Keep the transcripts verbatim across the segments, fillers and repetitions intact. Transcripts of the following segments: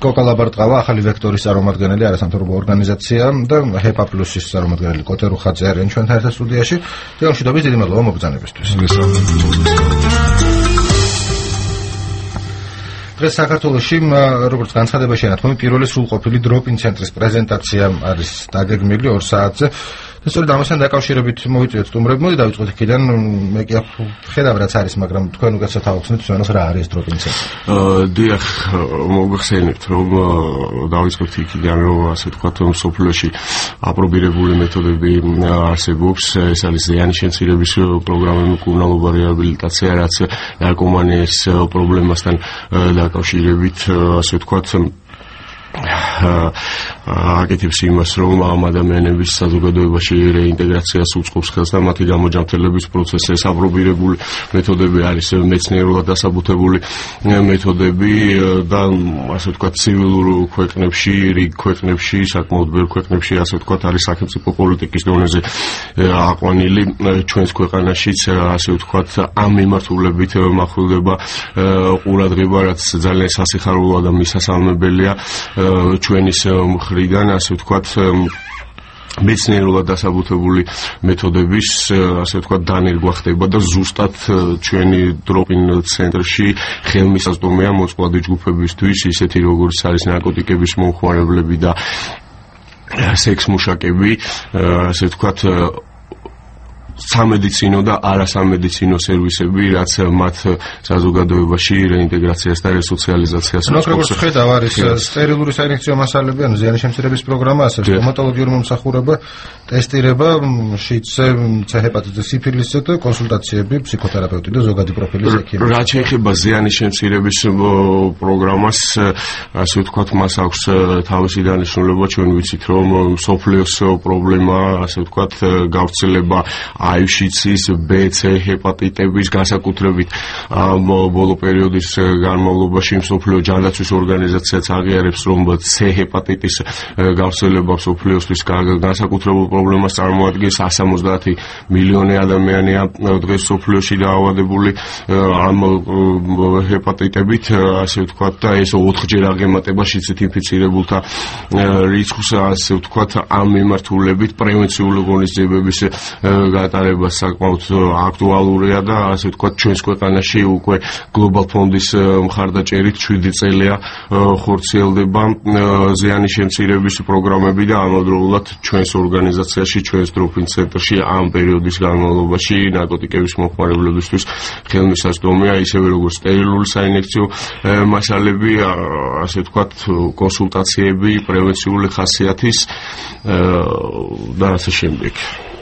კოკა ლაბარტყავა ახალი ვექტორის წარმომადგენელი არასამთავრობო ორგანიზაცია და ჰეპა პლუსის წარმომადგენელი კოტე რუხაძე არიან ჩვენთან ერთად სტუდიაში. თემშიდობის დიდი მადლობა მოგზაურობისთვის. დღეს საქართველოში როგორც განცხადებაში ანათმობი პირველი სრულყოფილი დროპ-ინ ცენტრის პრეზენტაცია არის დაგეგმილი ორ საათზე. და სწორედ ამასთან დაკავშირებით მოვიწვიეთ სტუმრები, მოდი დავიწყოთ იქიდან. მე კი ხედავ რაც არის, მაგრამ თქვენ უკეთესად ავხსნით ჩვენს რა არის დროპ-ინ ცენტრი. დიახ, მოგხსენებთ რომ დავიწყოთ იქიდან რომ ასე ვთქვათ სოფლიოში აპრობირებული მეთოდები არსებობს, ეს არის ზიანის შემცირების პროგრამები, მკურნალობა, რეაბილიტაცია, რაც ნარკომანიის პრობლემასთან დაკავშირებით ასე ვთქვათ აკეთებს იმას, რომ ამ ადამიანების საზოგადოებაში რეინტეგრაციას უწყობს ხელს და მათი გამოჯანმრთელების პროცესზე აპრობირებული მეთოდები არის მეცნიერულად დასაბუთებული მეთოდები და ასე ვთქვათ ცივილურ ქვეყნებში, რიგ ქვეყნებში, საკმაოდ ბევრ ქვეყნებში ასე ვთქვათ არის სახელმწიფო პოლიტიკის დონეზე აყვანილი. ჩვენს ქვეყანაშიც ასე ვთქვათ ამ მიმართულებით მახვილდება ყურადღება, რაც ძალიან სასიხარულოა და მისასალმებელია ჩვენის მხრიდან, ასე ვთქვათ მეცნიერულად დასაბუთებული მეთოდების ასე ვთქვათ დანერგვა ხდება და ზუსტად ჩვენი დროპ-ინ ცენტრში ხელმისაწვდომია მოწყვლადი ჯგუფებისთვის, ისეთი როგორც არის ნარკოტიკების მომხმარებლები და სექს მუშაკები, ასე ვთქვათ სამედიცინო და არასამედიცინო სერვისები, რაც მათ საზოგადოებაში რეინტეგრაციას და რესოციალიზაციას უწყობს. როგორც ხედავ, არის სტერილური საინფექციო მასალები, ანუ ზიანის შემცირების პროგრამა, ასე სტომატოლოგიური მომსახურება, ტესტირება, შიდზე, C ჰეპატიტის, სიფილისზე და კონსულტაციები, ფსიქოთერაპევტი და ზოგადი პროფილის ექიმი. რაც შეეხება ზიანის შემცირების პროგრამას, ასე ვთქვათ, მას აქვს თავისი დანიშნულება. ჩვენ ვიცით, რომ მსოფლიოს პრობლემა, ასე ვთქვათ, გავრცელება აივშიცის, B, C ჰეპატიტების განსაკუთრებით ბოლო პერიოდის განმავლობაში მსოფლიო ჯანდაცვის ორგანიზაციაც აღიარებს, რომ C ჰეპატიტის გავრცელება მსოფლიოსთვის განსაკუთრებულ პრობლემას წარმოადგენს. one hundred seventy მილიონი ადამიანია დღეს მსოფლიოში დაავადებული ამ ჰეპატიტებით, ასე ვთქვათ, და ეს ოთხჯერ აღემატება შიცით ინფიცირებულთა რიცხვს, ასე ვთქვათ, ამ მიმართულებით პრევენციული ღონისძიებების გატარება საკმაოდ აქტუალურია და ასე ვთქვათ ჩვენს ქვეყანაში უკვე გლობალ ფონდის მხარდაჭერით შვიდი წელია ხორციელდება ზიანის შემცირების პროგრამები და ამავდროულად ჩვენს ორგანიზაციაში, ჩვენს დროპ-ინ ცენტრში ამ პერიოდის განმავლობაში ნარკოტიკების მომხმარებლებისთვის ხელმისაწვდომია ისევე როგორც სტერილური საინფექციო მასალები, ასე ვთქვათ კონსულტაციები პრევენციული ხასიათის და ასე შემდეგ.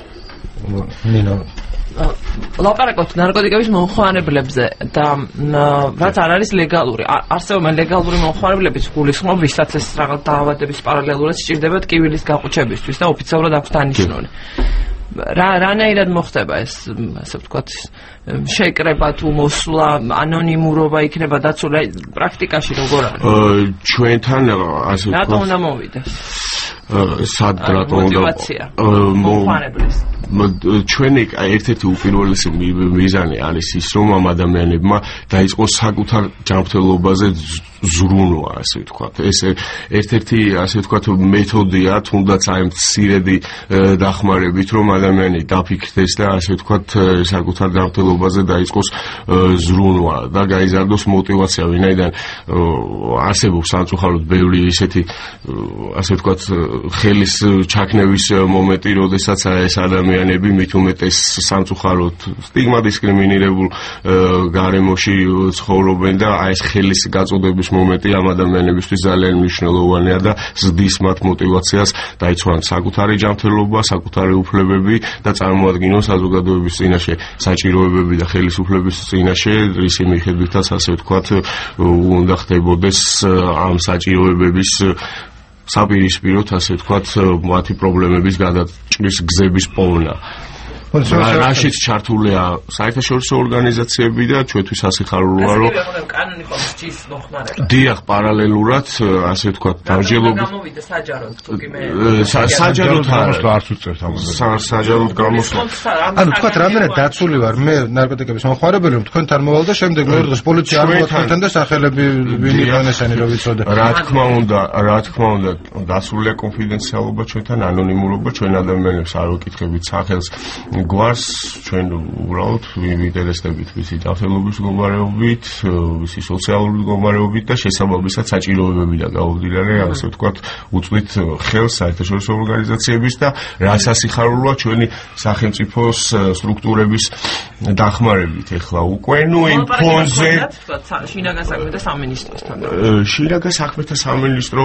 ნინო ლაპარაკობთ ნარკოტიკების მომხმარებლებზე და რაც არ არის ლეგალური. არსებობენ ლეგალური მომხმარებლებიც გულისხმობ, ვისაც ეს რაღაც დაავადების პარალელურად სჭირდება ტკივილის გაყუჩებისთვის და ოფიციალურად აქვს დანიშნული. რა რანაირად მოხდება ეს, ასე ვთქვათ, შეკრება თუ მოსვლა, ანონიმურობა იქნება დაცული, პრაქტიკაში როგორ არის? ჩვენთან ასე ვთქვათ. რატომ უნდა მოვიდეს? სად რატომ უნდა მომხმარებლის? ჩვენი ერთ-ერთი უპირველესი მიზანი არის ის, რომ ამ ადამიანებმა დაიწყოს საკუთარ ჯანმრთელობაზე ზრუნვა, ასე ვთქვათ. ეს ერთ-ერთი, ასე ვთქვათ, მეთოდია, თუნდაც აი მცირედი დახმარებით, რომ ადამიანი დაფიქრდეს და ასე ვთქვათ, საკუთარ ჯანმრთელობაზე დაიწყოს ზრუნვა და გაიზარდოს мотиваცია, ვინაიდან არსებობს სამწუხაროდ ბევრი ისეთი, ასე ვთქვათ, ხელის ჩაქნევის მომენტი, როდესაც ეს ადამიანები მით უმეტეს სამწუხაროდ სტიგმა დისკრიმინირებულ გარემოში ცხოვრობენ და აი ეს ხელის გაწოდების მომენტი ამ ადამიანებისთვის ძალიან მნიშვნელოვანია და ზრდის მათ мотиваციას დაიცვან საკუთარი ჯანმრთელობა, საკუთარი უფლებები და წარმოადგინონ საზოგადოების წინაშე საჭიროებები და ხელისუფლების წინაშე, ისი მიხედვითაც ასე ვთქვათ, უნდა ხდებოდეს ამ საჭიროებების საპირისპიროთ, ასე ვთქვათ, მათი პრობლემების გადაჭრის გზების პოვნა. რაშიც ჩართულია საერთაშორისო ორგანიზაციები და ჩვენთვის ასიხარულოა რომ კანონი ხომ სჭის მოხმარება. დიახ, პარალელურად, ასე ვთქვათ, დამჯელობით გამოვიდა საჯაროდ თუ კი მე საჯაროდ არც უწევს ამაზე. საჯაროდ გამოსვლა. ანუ თქვათ რამდენად დაცული ვარ მე ნარკოტიკების მომხმარებელი, რომ თქვენ თან მოვალ და შემდეგ მეორე დღეს პოლიცია არ მოაწყობთან და სახელები ვინ იყვნენ ესენი რომ ვიცოდე. რა თქმა უნდა, რა თქმა უნდა, დაცულია კონფიდენციალობა ჩვენთან, ანონიმურობა ჩვენ ადამიანებს არ ვეკითხებით სახელს, გვარს ჩვენ უბრალოდ ვინტერესდებით ვიცი ჯანმრთელობის მდგომარეობით, ვიცი სოციალური მდგომარეობით და შესაბამისად საჭიროებებიდან გამომდინარე, ასე ვთქვათ, უწვით ხელს საერთაშორისო ორგანიზაციების და რაც ასიხარულოა ჩვენი სახელმწიფოს სტრუქტურების დახმარებით ეხლა უკვე ნუ იმ ფონზე შინაგან საქმეთა სამინისტროსთან. შინაგან საქმეთა სამინისტრო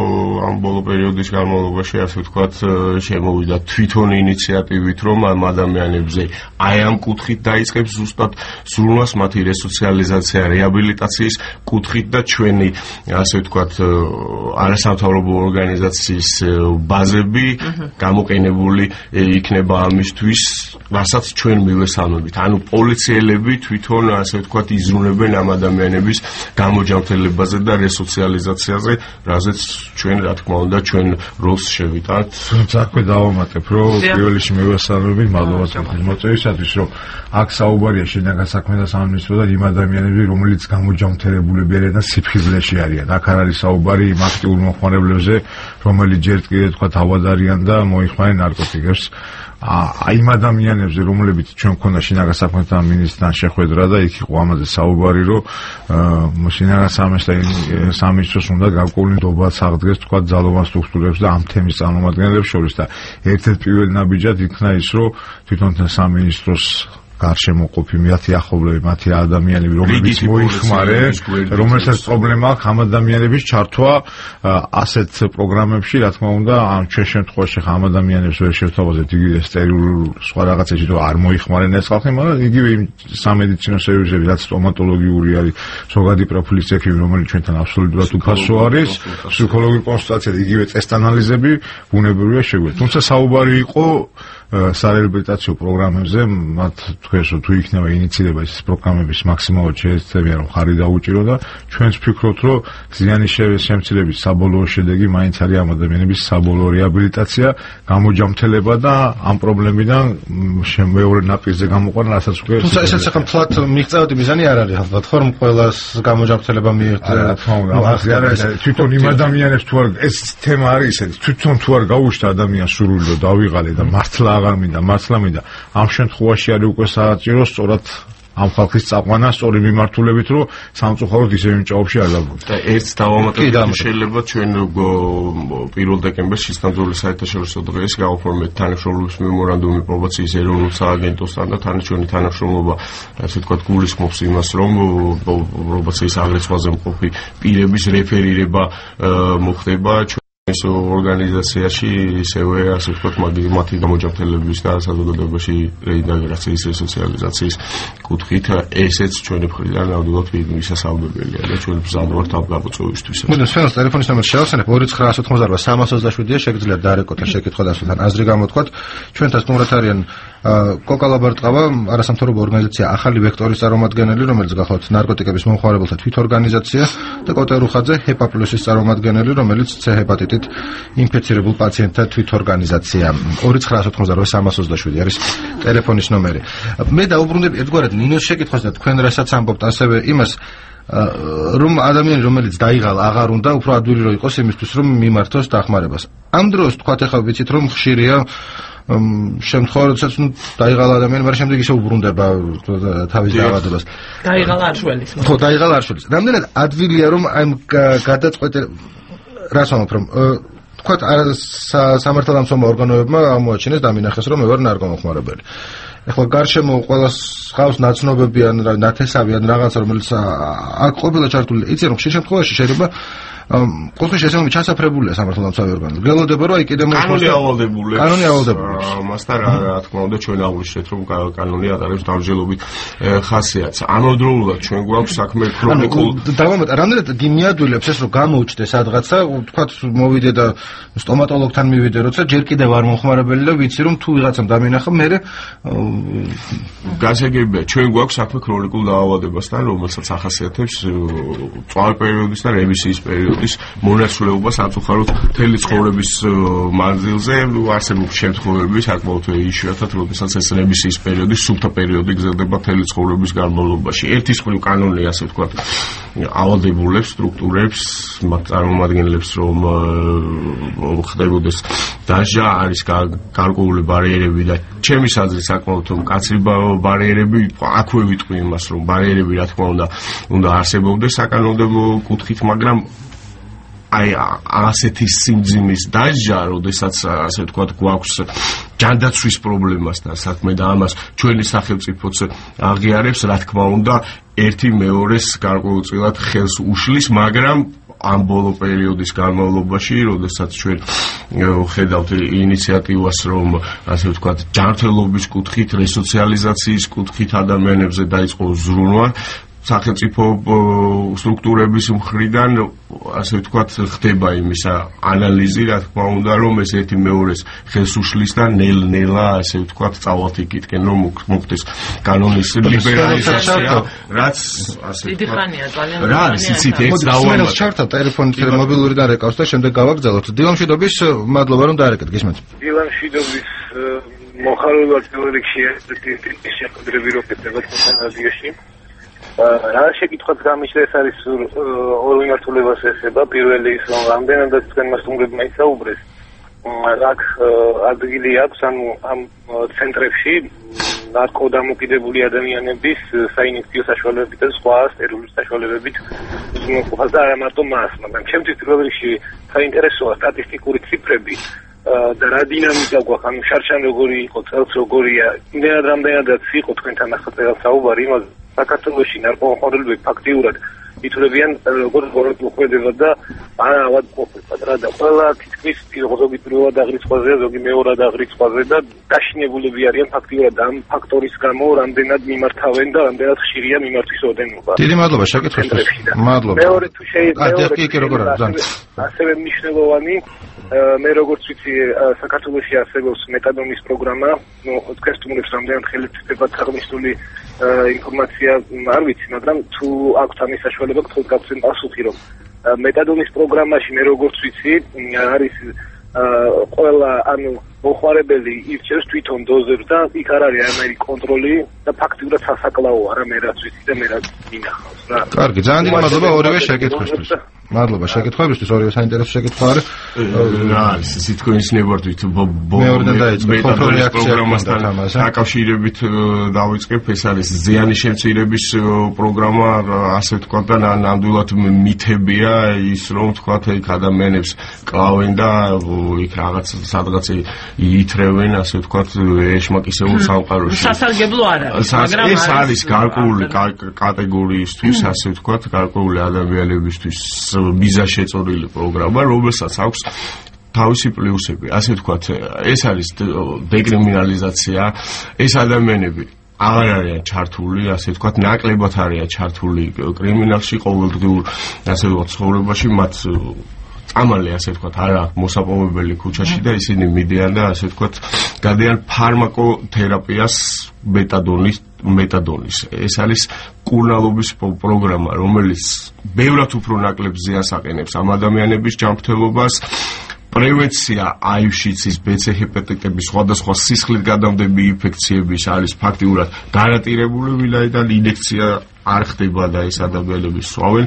ამ ბოლო პერიოდის განმავლობაში, ასე ვთქვათ, შემოვიდა თვითონ ინიციატივით, რომ ამ ადამიანებზე აი ამ კუთხით დაიწყებს ზუსტად სრულმას მათი რესოციალიზაცია, რეაბილიტაციის კუთხით და ჩვენი, ასე ვთქვათ, არასამთავრობო ორგანიზაციის ბაზები გამოყენებული იქნება ამისთვის, რასაც ჩვენ მივესალმებით. ანუ პოლიციელები თვითონ, ასე ვთქვათ, იზრუნებენ ამ ადამიანების გამოჯანმრთელებაზე და რესოციალიზაციაზე, რაზეც ჩვენ, რა თქმა უნდა, ჩვენ როლს შევიტანთ. საქმე დავამატებ, რომ პირველ რიგში მივესალმებით, მადლობა მოწვევისათვის, რომ აქ საუბარია შინაგან საქმეთა სამინისტრო და იმ ადამიანები, რომელიც გამოჯანმრთელებულები არიან და სიფხიზლეში არიან. აქ არ არის საუბარი იმ აქტიურ მომხმარებლებზე, რომელიც ჯერ კიდევ თქვა თავად არიან და მოიხმარენ ნარკოტიკებს. აი იმ ადამიანებზე, რომლებიც ჩვენ მქონდა შინაგან საქმეთა მინისტრთან შეხვედრა და იქ იყო ამაზე საუბარი, რომ შინაგან საქმეთა სამინისტროს უნდა გარკვეული ნდობაც აღდგეს თქვა ძალოვან სტრუქტურებს და ამ თემის წარმომადგენლებს შორის და ერთ-ერთ პირველ ნაბიჯად იქნა ის, რომ თვითონ სამინისტროს გარშემოყოფი მათი ახლობლები, მათი ადამიანები, რომლებიც მოიხმარენ, რომელსაც პრობლემა აქვს ამ ადამიანების ჩართვა ასეთ პროგრამებში, რა თქმა უნდა, ამ ჩვენ შემთხვევაში ამ ადამიანებს ვერ შევთავაზებთ იგივე სტერილურ სხვა რაღაცებში, რომ არ მოიხმარენ ეს ხალხი, მაგრამ იგივე იმ სამედიცინო სერვისები, რაც სტომატოლოგიური არის, ზოგადი პროფილის ექიმი, რომელიც ჩვენთან აბსოლუტურად უფასო არის, ფსიქოლოგიური კონსულტაცია, იგივე ტესტ ანალიზები, ბუნებრივია შეგვიძლია. თუმცა საუბარი იყო სარეაბილიტაციო პროგრამებზე, მათ თქვენს რომ თუ იქნება ინიციირება ეს პროგრამების მაქსიმალურად შეეცდებიან რომ ხარი დაუჭირო და ჩვენც ვფიქრობთ რომ ზიანის შემცირების საბოლოო შედეგი მაინც არის ამ ადამიანების საბოლოო რეაბილიტაცია, გამოჯანმრთელება და ამ პრობლემიდან მეორე ნაპირზე გამოყვანა, რასაც უკვე თუმცა ესეც ახლა ფლატ მიღწევადი მიზანი არ არის ალბათ, ხომ ყველას გამოჯანმრთელება მიიღწევა. რა თქმა უნდა, ახლა არის თვითონ იმ ადამიანებს თუ არ ეს თემა არის ისეთი, თვითონ თუ არ გაუშვდა ადამიანს სურვილი რომ დავიღალე და მართლა აღარ მინდა, მართლა მინდა. ამ შემთხვევაში არის უკვე საჭირო სწორად ამ ხალხის წაყვანა სწორი მიმართულებით, რომ სამწუხაროდ ისევ იმ ჭაობში არ დაბრუნდეს. და ერთ დავამატებთ, შეიძლება ჩვენ პირველ დეკემბერს შესაძლოა საერთაშორისო დღეს გავაფორმეთ თანამშრომლობის მემორანდუმი პრობაციის ეროვნულ სააგენტოსთან და თანაჩვენი თანამშრომლობა, ასე ვთქვათ, გულისხმობს იმას, რომ პრობაციის აღრიცხვაზე მყოფი პირების რეფერირება მოხდება ეს ორგანიზაციაში, ისევე ასე ვთქვათ, მათი გამოჯანმრთელების და საზოგადოებაში რეინტეგრაციის, რესოციალიზაციის კუთხით, ესეც ჩვენი მხრიდან ნამდვილად მისასალმებელია და ჩვენ ბრძანთ ვართ ამ გამოწვევისთვის. მოდით სფეროს ტელეფონის ნომერს შევახსენებ ორი ცხრა ათი ოცდაოთხი სამას ოცდაშვიდია, შეგიძლიათ დაარეკოთ და შეკითხვა დასვათ, აზრი გამოთქვათ. ჩვენთან სტუმრად არიან კოკალაბარტყავა, არასამთავრობო ორგანიზაცია ახალი ვექტორის წარმომადგენელი, რომელიც გახლავთ ნარკოტიკების მომხმარებელთა თვითორგანიზაცია და კოტერუხაძე, ჰეპა პლუსის წარმომადგენელი, რომელიც C ჰეპატიტით ინფექცირებულ პაციენტთა თვითორგანიზაცია. ორი ცხრა ათი ოცდაოთხი სამას ოცდაშვიდი არის ტელეფონის ნომერი. მე დაუბრუნდები ერთგვარად ნინოს შეკითხვას და თქვენ რასაც ამბობთ, ასევე იმას რომ ადამიანი რომელიც დაიღალა აღარ უნდა უფრო ადვილი რომ იყოს იმისთვის რომ მიმართოს დახმარებას. ამ დროს თქვათ ახლა ვიცით რომ ხშირია შემთხვევა, როდესაც ნუ დაიღალა ადამიანი, მაგრამ შემდეგ ისე უბრუნდება თავის დაავადებას. დაიღალა არ შველის. ხო, დაიღალა არ შველის. რამდენად ადვილია რომ ამ გადაწყვეტილ რას ვამბობ, რომ თქვათ სამართალდამცავმა ორგანოებმა აღმოაჩინეს, დამინახეს, რომ მე ვარ ნარკომომხმარებელი. ეხლა გარშემო ყველას ხავს ნაცნობები ან ნათესავი ან რაღაცა, რომელიც აქ ყოფილა ჩართული. იცი რომ ხშირ შემთხვევაში შეიძლება ყოველთვის შესაძლოა ჩასაფრებულია სამართალდამცავი ორგანო. გელოდება რომ აი კიდე კანონი ავალდებულებს. კანონი ავალდებულებს. მასთან რა თქმა უნდა ჩვენ აღვნიშნეთ რომ კანონი ატარებს დამჯელობით ხასიათს. ამავდროულად ჩვენ გვაქვს საქმე ქრონიკულ დავამატ რამდენად გიმიადვილებს ეს რომ გამოუჩნდეს სადღაცა თქვათ მოვიდე და სტომატოლოგთან მივიდე როცა ჯერ კიდევ არ მომხმარებელი და ვიცი რომ თუ ვიღაცამ დამინახა მე გასაგებია ჩვენ გვაქვს საქმე ქრონიკულ დაავადებასთან რომელსაც ახასიათებს წვალ პერიოდის და რემისიის პერიოდის მონაცვლეობა სამწუხაროდ მთელი ცხოვრების მანძილზე არსებობს შემთხვევები საკმაოდ იშვიათად როდესაც ეს რემისიის პერიოდი სუფთა პერიოდი გრძელდება მთელი ცხოვრების განმავლობაში ერთის მხრივ კანონი ასე ვთქვათ ავალდებულებს სტრუქტურებს მათ წარმომადგენლებს რომ ხდებოდეს დასჯა არის გარკვეული ბარიერები და ჩემის აზრით საკმაოდ მკაცრი ბარიერები აქვე ვიტყვი იმას რომ ბარიერები რა თქმა უნდა უნდა არსებობდეს საკანონმდებლო კუთხით მაგრამ აი ასეთი სიმძიმის დასჯა როდესაც ასე ვთქვათ გვაქვს ჯანდაცვის პრობლემასთან საქმე და ამას ჩვენი სახელმწიფოც აღიარებს რა თქმა უნდა ერთი მეორეს გარკვეულწილად ხელს უშლის მაგრამ ამ ბოლო პერიოდის განმავლობაში, როდესაც ჩვენ ხედავთ ინიციატივას, რომ ასე ვთქვათ, ჯანმრთელობის კუთხით, რესოციალიზაციის კუთხით ადამიანებზე დაიწყო ზრუნვა, სახელმწიფო სტრუქტურების მხრიდან, ასე ვთქვათ, ხდება იმის ანალიზი, რა თქმა უნდა, რომ ეს ერთი მეორეს ხელს უშლის და ნელ-ნელა, ასე ვთქვათ, წავალთ იქითკენ, რომ მოხდეს კანონის ლიბერალიზაცია, რაც ასე დიდი ხანია, ძალიან რა არის იცით ეს დავამატე. ჩართა ტელეფონით მობილურიდან რეკავს და შემდეგ გავაგზავნოთ. დილამშვიდობის, მადლობა რომ დაარეკეთ, გისმენთ. დილამშვიდობის მოხალულად თეორიაში ერთ-ერთი შეხვედრები რო ხდება რადიოში. რა შეკითხვაც გამიშლა ეს არის ორ მიმართულებას ეხება პირველი ის რომ რამდენადაც თქვენმა სტუმრებმა ისაუბრეს აქ ადგილი აქვს ანუ ამ ცენტრებში ნარკოდამოკიდებული ადამიანების საინიციატივო საშუალებებით და სხვა სტერილური საშუალებებით უზრუნველყოფას და არა მარტო მას მაგრამ ჩემთვის პირველ რიგში საინტერესოა სტატისტიკური ციფრები და რა დინამიკა გვაქვს ანუ შარშან როგორი იყო წელს როგორია იმდენად რამდენადაც იყო თქვენთან ახლა საუბარი იმაზე საქართველოში ნარკომხმარებლები ფაქტიურად ითვლებიან როგორც მოქმედება და არა ავადმყოფებად რა და ყველა თითქმის ზოგი პირველად აღრიცხვაზე ზოგი მეორად აღრიცხვაზე და დაშინებულები არიან ფაქტიურად ამ ფაქტორის გამო რამდენად მიმართავენ და რამდენად ხშირია მიმართვის ოდენობა. დიდი მადლობა შეკითხვისთვის. მადლობა. მეორე თუ შეიძლება კი კი როგორ არის ასევე მნიშვნელოვანი მე როგორც ვიცი საქართველოში არსებობს მეტადონის პროგრამა ნუ თქვენ სტუმრებს რამდენად ხელისუფლებად აღნიშნული ინფორმაცია არ ვიცი მაგრამ თუ აქვთ ამის საშუალება გთხოვთ გაგცემ პასუხი რომ მეტადონის პროგრამაში მე როგორც ვიცი არის ყველა ანუ მოხმარებელი ირჩევს თვითონ დოზებს და იქ არ არის არანაირი კონტროლი და ფაქტიურად სასაკლაოა რა მე რაც ვიცი და მე რაც მინახავს რა. კარგი, ძალიან დიდი მადლობა ორივე შეკითხვისთვის. მადლობა შეკითხვებისთვის, ორივე საინტერესო შეკითხვა არის. რა არის ისე თქვენს ნებართვით მეორედან დაიწყო პროგრამასთან დაკავშირებით დავიწყებ ეს არის ზიანის შემცირების პროგრამა ასე ვთქვათ და ნამდვილად მითებია ის რომ ვთქვათ იქ ადამიანებს კლავენ და იქ რაღაც სადღაც ითრევენ ასე ვთქვათ ეშმაკისეულ სამყაროში. სასარგებლო არ არის, მაგრამ ეს არის გარკვეული კატეგორიისთვის ასე ვთქვათ გარკვეული ადამიანებისთვის მიზანშეწონილი პროგრამა, რომელსაც აქვს თავისი პლუსები. ასე ვთქვათ, ეს არის დეკრიმინალიზაცია, ეს ადამიანები აღარ არიან ჩართული, ასე ვთქვათ, ნაკლებად არიან ჩართული კრიმინალში ყოველდღიურ, ასე ვთქვათ, ცხოვრებაში, მათ წამალი, ასე ვთქვათ, არა მოსაპოვებელი ქუჩაში და ისინი მიდიან და ასე ვთქვათ, გადიან ფარმაკოთერაპიას მეტადონის მეტადონის. ეს არის კურნალობის პროგრამა, რომელიც ბევრად უფრო ნაკლებ ზიანს აყენებს ამ ადამიანების ჯანმრთელობას. პრევენცია აივშიც ის ბეცე ჰეპატიტების სხვადასხვა სისხლით გადამდები ინფექციების არის ფაქტიურად გარანტირებული, ვინაიდან ინექცია არ ხდება და ეს ადამიანები სვავენ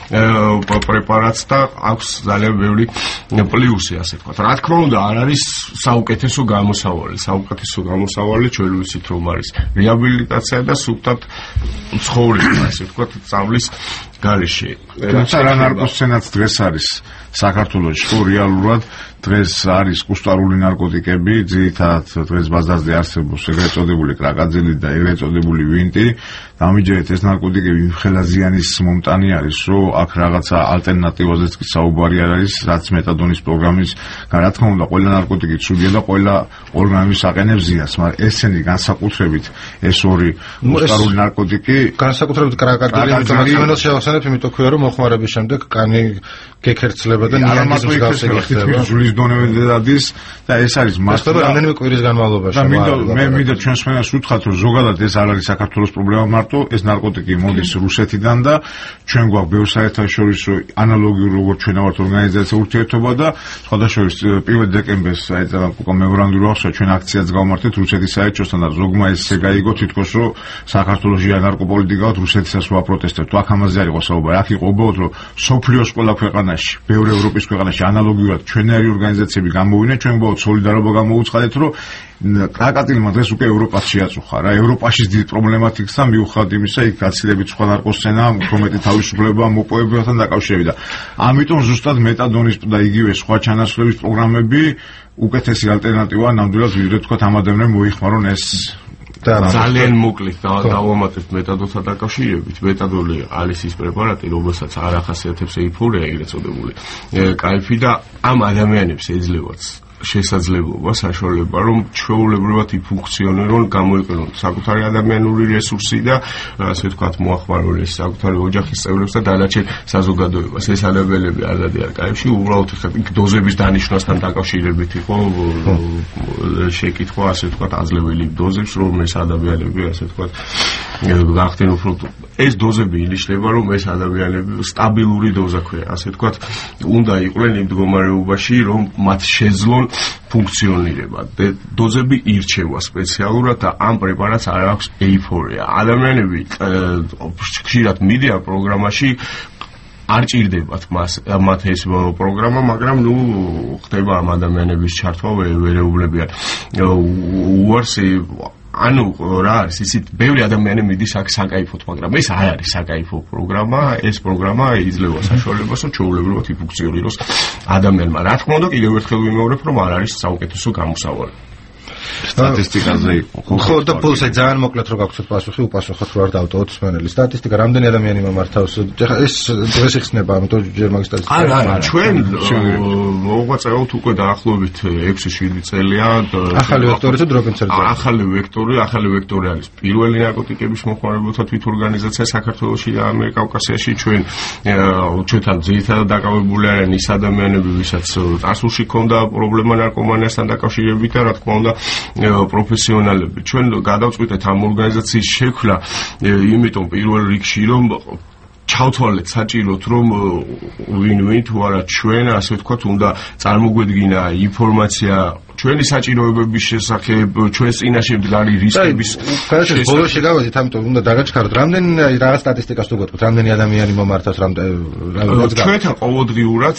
პრეპარატს და აქვს ძალიან ბევრი პლუსი, ასე ვთქვათ. რა თქმა უნდა, არ არის საუკეთესო გამოსავალი. საუკეთესო გამოსავალი ჩვენ ვიცით რომ არის რეაბილიტაცია და სუფთად ცხოვრება, ასე ვთქვათ, სწავლის გარეშე. თუმცა რა ნარკოსცენაც დღეს არის საქართველოში, ხო რეალურად დღეს არის კუსტარული ნარკოტიკები, ძირითადად დღეს ბაზარზე არსებობს ეგრეთ წოდებული კრაკაძილი და ეგრეთ წოდებული ვინტი. დამიჯერეთ ეს ნარკოტიკები იმხელაზიანის მომტანი არის, რომ აქ რაღაცა ალტერნატივაზეც კი საუბარი არ არის, რაც მეტადონის პროგრამის, რა თქმა უნდა, ყველა ნარკოტიკი ცუდია და ყველა ორგანიზმის აყენებს ზიანს, მაგრამ ესენი განსაკუთრებით ეს ორი კუსტარული ნარკოტიკი, განსაკუთრებით კრაკაძილი, იმენოს შევახსენებ, იმიტომ ქვია, რომ მოხმარების შემდეგ კანი გეკერცლება და ნიანგის მსგავსი ხდება. ზულის დონემდე დადის და ეს არის მასშტაბი რამდენიმე კვირის განმავლობაში. და მინდა მე მინდა ჩვენს მენას ვუთხრათ, რომ ზოგადად ეს არ არის საქართველოს პრობლემა მარტო, ეს ნარკოტიკი მოდის რუსეთიდან და ჩვენ გვაქვს ბევრ საერთაშორისო ანალოგიურ როგორც ჩვენ ვართ ორგანიზაცია ურთიერთობა და სხვადასხვა პირველ დეკემბერს აი ზოგადად მემორანდუმი აქვს, ჩვენ აქციაც გავმართეთ რუსეთის საერთაშორისო და ზოგმა ესე გაიგო თითქოს რომ საქართველოში ნარკოპოლიტიკაა რუსეთისაც ვაპროტესტებთ. აქ ამაზე არ იყო საუბარი, აქ იყო უბრალოდ რომ სოფლიოს ყველა ქვეყანაში, ბევრ ევროპის ქვეყანაში ანალოგიურად ჩვენერი ორგანიზაციები გამოვიდნენ, ჩვენ გვაქვს სოლიდარობა გამოვუცხადეთ, რომ კრაკატილმა დღეს უკვე ევროპაში შეაწუხა რა, ევროპაში დიდი პრობლემად იქცა მიუხედავად იმისა, იქ გაცილებით სხვა ნარკოსცენა, უფრო მეტი თავისუფლება მოპოვებებთან დაკავშირებით და ამიტომ ზუსტად მეტადონის და იგივე სხვა ჩანაცვლების პროგრამები უკეთესი ალტერნატივაა ნამდვილად ვიდრე თქვა ამ ადამიანებს მოიხმარონ ეს ძალიან მოკლედ დავამატებთ მეტადოსთან დაკავშირებით. მეტადოლი არის ის პრეპარატი, რომელსაც არ ახასიათებს ეიფორია ეგრეთ წოდებული კაიფი და ამ ადამიანებს ეძლევათ შესაძლებლობა, საშუალება, რომ ჩვეულებრივად იფუნქციონირონ, გამოიყენონ საკუთარი ადამიანური რესურსი და ასე ვთქვათ, მოახმარონ ეს საკუთარი ოჯახის წევრებს და დანარჩენ საზოგადოებას. ეს ადამიანები არ დადიან კაიფში, უბრალოდ იქ დოზების დანიშვნასთან დაკავშირებით იყო შეკითხვა, ასე ვთქვათ, აძლეველი დოზებს, რომ ეს ადამიანები, ასე ვთქვათ, გახდნენ უფრო ეს დოზები ინიშნება, რომ ეს ადამიანები სტაბილური დოზა ქვია, ასე ვთქვათ, უნდა იყვნენ იმ მდგომარეობაში, რომ მათ შეძლონ ფუნქციონირება. დოზები ირჩევა სპეციალურად და ამ პრეპარატს არ აქვს ეიფორია. ადამიანები ხშირად მიდიან პროგრამაში არ ჭირდებათ მას მათ ეს პროგრამა, მაგრამ ნუ ხდება ამ ადამიანების ჩართვა ვერეუბლებიან. უარს ანუ რა არის ისიც ბევრი ადამიანი მიდის აქ საკაიფოთ, მაგრამ ეს არ არის საკაიფო პროგრამა, ეს პროგრამა იძლევა საშუალებას, რომ ჩვეულებრივად იფუნქციონიროს ადამიანმა. რა თქმა უნდა, კიდევ ერთხელ ვიმეორებ, რომ არ არის საუკეთესო გამოსავალი. სტატისტიკაზე იყო. ხო და პულსი ძალიან მოკლედ რო გაგვცეთ პასუხი, უპასუხოთ რო არ დავტოვოთ სვენელი. სტატისტიკა რამდენი ადამიანი მომართავს? ეხლა ეს დღეს იხსნება, ამიტომ ჯერ მაგ სტატისტიკას. არა, არა, ჩვენ მოღვაწეობთ უკვე დაახლოებით ექვსი შვიდი წელია. ახალი ვექტორი თუ დროპინცერზე? ახალი ვექტორი, ახალი ვექტორი არის პირველი ნარკოტიკების მოხმარებელთა თვითორგანიზაცია საქართველოში და ამიერკავკასიაში. ჩვენ ჩვენთან ძირითადად დაკავებული არიან ის ადამიანები, ვისაც წარსულში ჰქონდა პრობლემა ნარკომანიასთან დაკავშირებით და რა თქმა უნდა პროფესიონალები. ჩვენ გადავწყვიტეთ ამ ორგანიზაციის შექმნა, იმიტომ პირველ რიგში რომ ჩავთვალეთ საჭიროდ, რომ ვინ-ვინ თუ არა ჩვენ, ასე ვთქვათ, უნდა წარმოგვედგინა ინფორმაცია ჩვენი საჭიროებების შესახებ, ჩვენს წინაშე მდგარი რისკების შესახებ. ბოლოში გავაზით, ამიტომ უნდა დაგაჩქაროთ, რამდენი რაღაც სტატისტიკას თუ გეტყვით, რამდენი ადამიანი მომართავს, რამდენი ჩვენთან ყოველდღიურად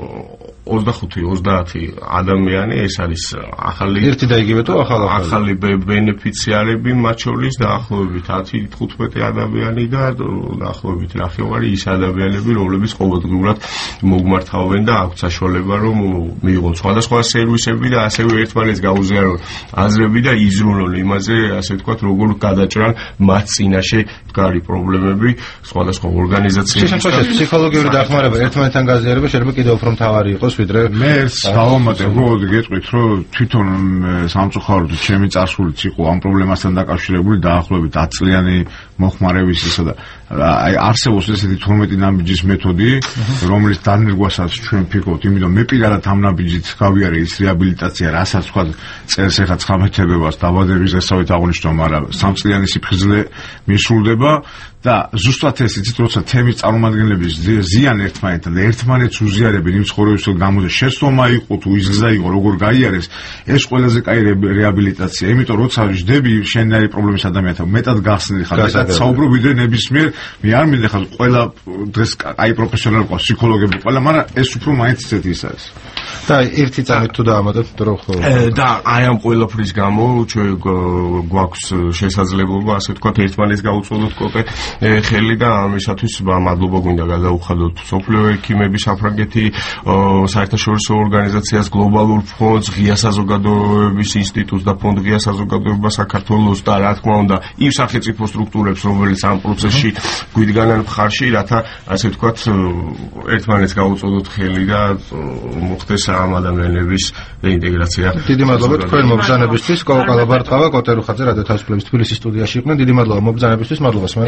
ოცდახუთი ოცდაათი ადამიანი, ეს არის ახალი ერთი და იგივე თუ ახალი ახალი ბენეფიციარები, მათ შორის დაახლოებით ათი თხუთმეტი ადამიანი და დაახლოებით ნახევარი ის ადამიანები, რომლებიც ყოველდღიურად მოგმართავენ და აქვთ საშუალება, რომ მიიღონ სხვადასხვა სერვისები და ასევე ერთმანეთს გაუზიარონ აზრები და იზრუნონ იმაზე, ასე ვთქვათ, როგორ გადაჭრან მათ წინაშე მდგარი პრობლემები სხვადასხვა ორგანიზაციების. შესაძლოა ფსიქოლოგიური დახმარება, ერთმანეთთან გაზიარება შეიძლება კიდევ უფრო მთავარი იყოს. მე დავამატებ, რომ გეტყვით, რომ თვითონ სამწუხაროდ ჩემი წარსულიც იყო ამ პრობლემასთან დაკავშირებული დაახლოებით ათი წლიანი მოხმარების ისა და აი არსებობს ესეთი თორმეტი ნაბიჯის მეთოდი, რომლის დანერგვასაც ჩვენ ფიქრობთ, იმიტომ მე პირადად ამ ნაბიჯით გავიარე ის რეაბილიტაცია, რასაც თქვა წელს ეხა ცხრამეტებებას დაბადების დღესავით აღნიშნო, მაგრამ სამწლიანი სიფხიზლე მისრულდება და ზუსტად ეს იცით, როცა თემის წარმომადგენლების ზიან ერთმანეთთან და ერთმანეთს უზიარებენ იმ ცხოვრებისო გამოზე შეცდომა იყო თუ იზგზა იყო როგორ გაიარეს, ეს ყველაზე კაი რეაბილიტაცია. იმიტომ როცა ვждები შენნაირი პრობლემის ადამიანთან მეტად გახსნილი ხარ, მეტად საუბრობ ვიდრე ნებისმიერ, მე არ მინდა ხარ ყველა დღეს კაი პროფესიონალი ყავს, ფსიქოლოგები ყველა, მაგრამ ეს უფრო მაინც ისეთი ის არის. და ერთი წამით თუ დაამატოთ დრო ხო და აი ამ ყველაფრის გამო ჩვენ გვაქვს შესაძლებლობა ასე ვთქვათ ერთმანეთს გაუწოდოთ კოკე ხელი და ამისათვის მადლობა გვინდა გადაუხადოთ სოფლიო ექიმების საფრანგეთი საერთაშორისო ორგანიზაციას გლობალურ ფონდს ღია საზოგადოების ინსტიტუტს და ფონდ ღია საზოგადოება საქართველოს და რა თქმა უნდა იმ სახელმწიფო სტრუქტურებს რომელიც ამ პროცესში გვიდგანან მხარში რათა ასე ვთქვათ ერთმანეთს გაუწოდოთ ხელი და მოხდეს ამ ადამიანების ინტეგრაცია. დიდი მადლობა თქვენ მობრძანებისთვის. კოკო კალაბარტყავა, კოტე რუხაძე, რადიო თავისუფლების თბილისის სტუდიაში იყვნენ. დიდი მადლობა მობრძანებისთვის. მადლობა.